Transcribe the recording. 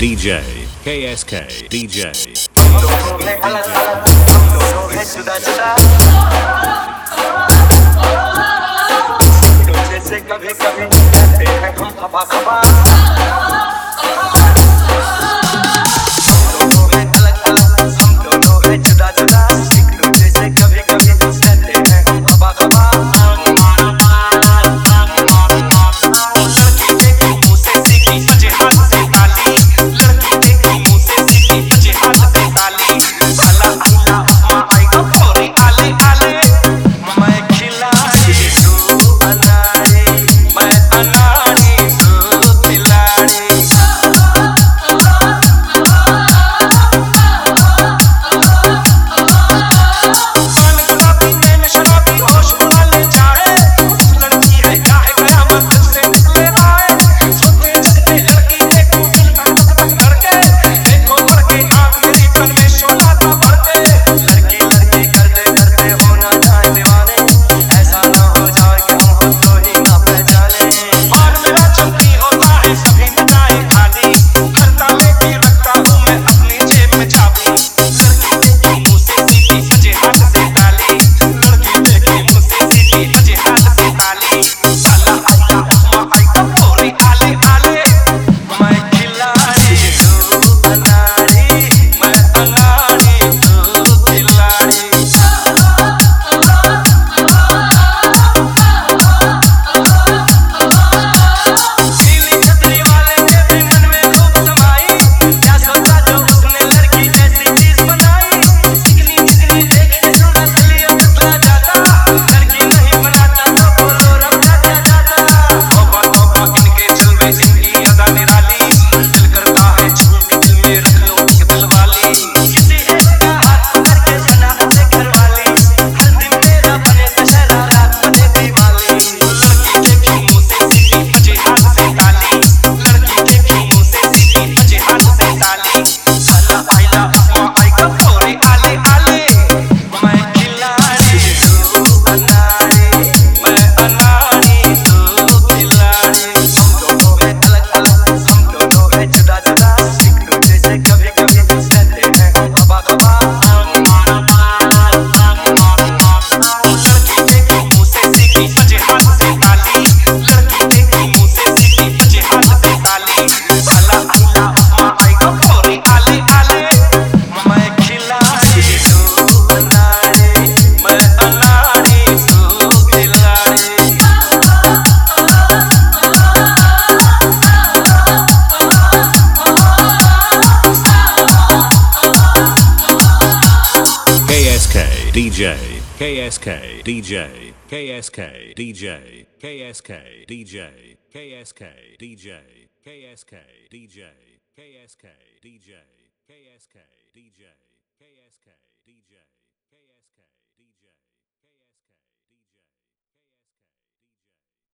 DJ, KSK, DJ. हम दोनों हैं अलग अलग, हम दोनों हैं जुदा जुदा। तुझे से कभी कभी कहते हैं हम खफा खफा। हम दोनों हैं अलग अलग, हम दोनों हैं जुदा जुदा। तुझे से कभी कभी कहते हैं हम खफा खफा। लड़की देखी मुँह से सीखी बजे हाथ से ताली। लड़की देखी मुँह से सीखी बजे हाथ से ताली। भला आला उपमा आएगा थोड़ी आले आले। मैं खिलाड़ी तू अनाड़ी, मैं अनाड़ी तू खिलाड़ी। कान गुलाबी नैन शराबी होश उड़ा ले जाए। लड़की है काहे कयामत दिल से निकले आए। सोते जगते लड़की देखो दिल धक धक धड़के। देखो लड़के आँख मेरी पल में शोला था भर के। लड़की लड़की करते हो ना जाए दीवाने। ऐसा ना हो जाए कि हम खुद को ही ना पहचाने। और मेरा चमकी होता है सभी निगाहें खाली। हर ताले की रखता हूँ मैं अपनी जेब में चाबी। लड़की देखी मुँह से सीखी बजे हाथ से ताली। लड़की देखी मुँह से सीखी बजे हाथ से ताली। साला आया उपमा आएगा थोड़ी आले आले। मैं खिलाड़ी तू अनाड़ी, मैं अनाड़ी तू खिलाड़ी। नीली छतरी वाले के भी मन में खूब समाई। क्या सोचा जो उसने लड़की जैसी चीज बनाई। चिकनी चिकनी देख के सूरत लिए बतला जाता। लड़की नहीं बनाता तो बोलो रब क्या जाता। तौबा तौबा इनके जलवे इनकी अदा निराली। दिल करता है छू के दिल में रख लूं एक दिल वाली। किसी एक का हाथ पकड़ के बना दे घरवाली। हर दिन मेरा बने दशहरा रात बने दिवाली। लड़की देखी मुँह से सीखी बजे हाथ से ताली। लड़की देखी मुँह से सीखी बजे हाथ से ताली। साला आइला उपमा आएगा थोड़ी आले आले। मैं खिलाड़ी तू अनाड़ी, मैं अनाड़ी तू खिलाड़ी। हम दोनों हैं अलग अलग, हम दोनों हैं जुदा जुदा। एक दूसरे से कभी कभी कहते हैं हम खफा खफा। लड़की देखी मुँह से सीखी बजे हाथ से ताली। लड़की देखी मुँह से सीखी बजे हाथ से ताली। भला आला उपमा आएगा थोड़ी आले आले। मैं खिलाड़ी तू अनाड़ी, मैं अनाड़ी तू खिलाड़ी। KSK, DJ, KSK, DJ, KSK, DJ, KSK, DJ, KSK, DJ, KSK, DJ, KSK, DJ, KSK, DJ, KSK, DJ, KSK, DJ.